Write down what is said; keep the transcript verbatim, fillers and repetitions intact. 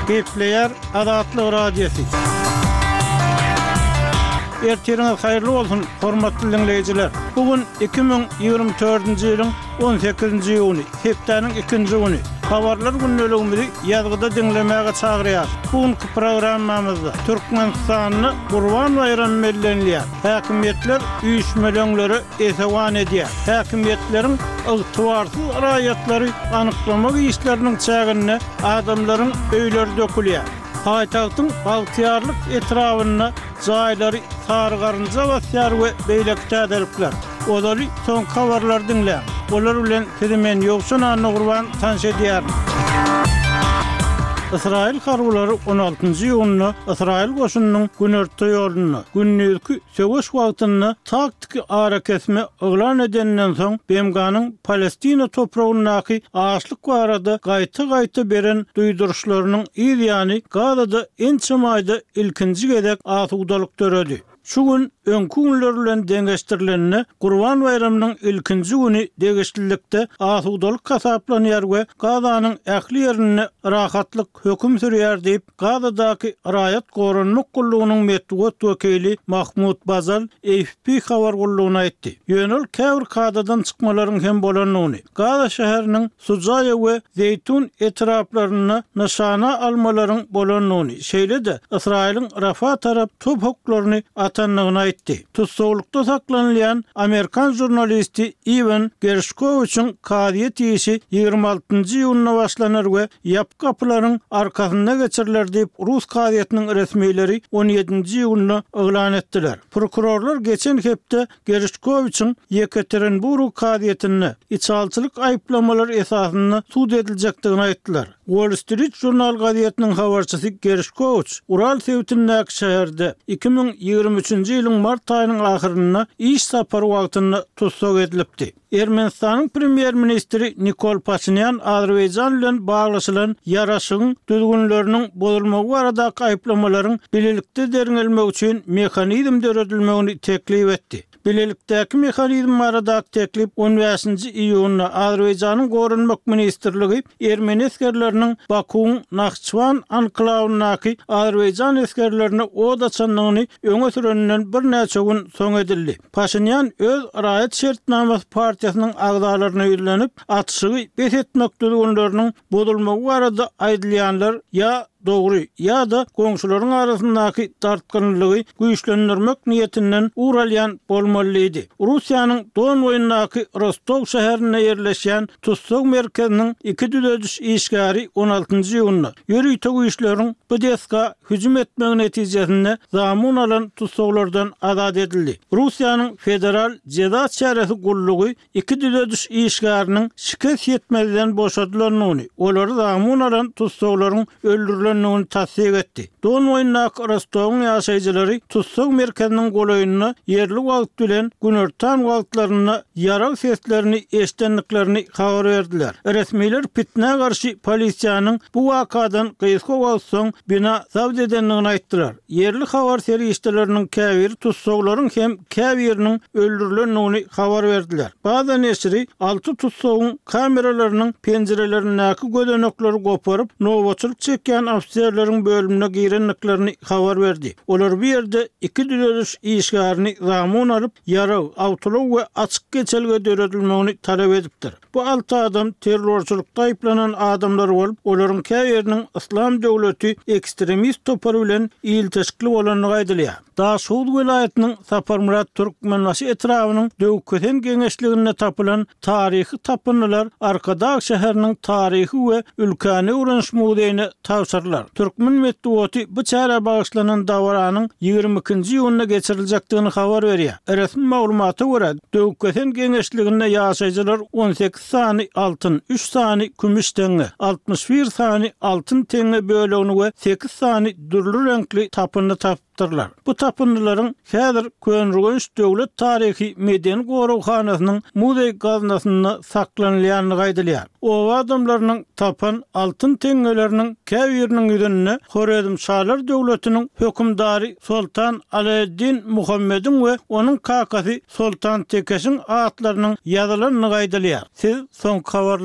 Gepleyer Azatlyk Radiosu. Ertiriniz hayırlı olsun, hormatly dinleyijiler. Bugün iki bin ýygrimi dördünji ýylyň on sekizinji ýuny, hepdeniň ikinji güni. Habarlar günneligimizi ýazgyda dinlemäge çagyrýar. Bugünkü programmamyzda Türkmenistanyny Gurban bayramı bellenilýär. Häkimetler üýüşmelöňleri esewan edýär. Häkimetleriň ygtybarsyz raýatlary anyklamak işleriniň çägine adamlaryň öýleri dökülýär. Haýtagtyň baltyarlyk etrawyna jaýlary sargarynja basýar we beýleki täzelikler. Olary soň habarlar dinleýär. Olar bilen sizimen ýoksun anny Gurban tanış edýär. İsrail harwlary on altynjy ýylyny İsrail goşunynyň Günertde ýoluny, günnüzki söwüş wagtyny taktik ara kesme oglan edenden soň Bemganyň Palestina topragyndaky açlyk barada gaýta-gaýta beren duýduruşlarynyň ýa-ni Gazada ençemaýda ilkinji gezek asudalyk töredi. Şu gün öňkü günler bilen deňeşdirilenine Gurban bayramynyň ilkinji güni degişlilikde asudalyk kasaplanýar we Gazanyň ähli ýerine rahatlyk höküm sürýär diýip Gazadaky raýat gorunluk gullugynyň metbuat wekili Mahmud Bazal A F P habar gullugyna aýtdy. Ýönel käbir Gazadan çykmalaryň hem bolanyny, Gaza şäheriniň Sucaýa we Zeytun etraplaryna nişana almalaryň bolanyny, şeýle-de Israiliň Rafa tarap top hoklaryny atanlygyny aýtdy. Tutsawlykda saklanýan Amerikan jurnalisti Ivan Gershkovich'in karyet ýeşi ýygrimi altynjy ýylyna başlanar we ýap kapylaryň arkasynda geçiriler diýip Rus karyetiniň resmiýleri on ýedinji ýylyna oglan etdiler. Prokurorlar geçen hepde Gershkovich'in Yekaterinburg karyetini içalçylyk aýplamalary esasyna sud ediljekdigini aýtdylar. Wall Street Journal gazetiniň habarçysy Gershkovich Ural sewtindäki şäherde iki bin ýygrimi üçinji ýylyň mart aýynyň ahyryna iş sapary wagtyny tutsak edilipdi. Ermenistanyň premier ministri Nikol Pashinyan Azerbaýjan bilen baglaşylan ýaraşygyň düzgünleriniň bozulmagy baradaky aýplamalaryň bilelikde deriňelmek üçin mehanizm döredilmegini teklip etdi. Bilelikdäki mehanizm baradaky teklip on beşinji iýuny Azerbaýjanyň gorunmak ministrligi Ermeni eskerleriniň Bakuň Naxçıvan anklawynaky Azerbaýjan eskerlerine od açanlygyny öňe sürenden bir näçe gün soň edildi. Pashinyan öz raýat şertnamasy partiýasynyň agzalaryna ýüzlenip atşygy bes etmek düzgünleriniň bozulmagy barada aýdylýanlar ýa dogry ýa da goňşularyň arasyndaky tartgynlygy güýçlendirmek niýetinden uralýan bolmalydy. Russiýanyň Don boýundaky Rostov şäherine ýerleşýän tutsak merkeziniň iki düzediş işgäri on altynjy ýylyna ýörüýte güýçleriň B D S-ga hüjüm etmegi netijesinde zamun alan tutsaklardan azad edildi. Russiýanyň federal jeda çäresi gullugy iki düzediş işgäriniň şikayet etmezden boşadylanyny, olary zamun alan tutsaklaryň öldürilen onu tasdik etdi. Don boýundaky Rostov'un ýaşaýjylary tutsak merkeziniň golaýynyna yerli wagt bilen günertan wagtlaryna ýarak seslerini eşitendiklerini habar berdiler. Resmiler pitne garşy polisiýanyň bu wakadan gysga wagt soň bina zabd edenligini aýtdylar. Yerli habar serişdeleriniň käbir tutsaklaryň hem käbiriniň öldürilenligini habar berdiler. Baza neşri alty tutsagyň kameralarynyň penjerelerindäki gödenekleri goparyp nowaçylyk çekýän ofisiýerleriň bölümine girenliklerini habar berdi. Olar bir ýerde iki düzediş işgärini zamun alyp ýara, awtolog we açyk geçelge döredilmegini talap edipdir. Bu alty adam terrorçylykda aýplanan adamlar bolup, olaryň käbiriniň İslam döwleti ekstremist topary bilen ýyltyşykly bolanyny aýdylýar. Daşhud welaýatynyň Saparmurat Türkmenbaşy etrawynyň döwketen geňeşligine tapylan taryhy tapynlar Arkadag şäheriniň taryhy we ülkäni uranş muzeýine tawsyrlar. Türkmen metbuaty bu çäre bagyşlanan dawranyň ýygrimi ikinji ýylyna geçiriljekdigini habar berýär. Resmi maglumata görä, döwketen geňeşligine ýaşaýjylar on sekiz sany altyn, üç sany kümüş teňe, altmış bir sany altyn teňe bölegini we sekiz sany dürlü renkli tapyny tapdyrlar. Bu tapynlaryň häzir Könrügenç döwlet taryhy medeni gorugxanasynyň muzey gaznasyna saklanýanyny aýdylýar. O adamlaryň tapan altyn teňeleriniň käbiriniň ýüzüne Horedim Şalar döwletiniň hökümdary Sultan Alaeddin Muhammedin we onuň kakasy Sultan Tekeşiň atlarynyň ýazylanyny aýdylýar. Siz soň habar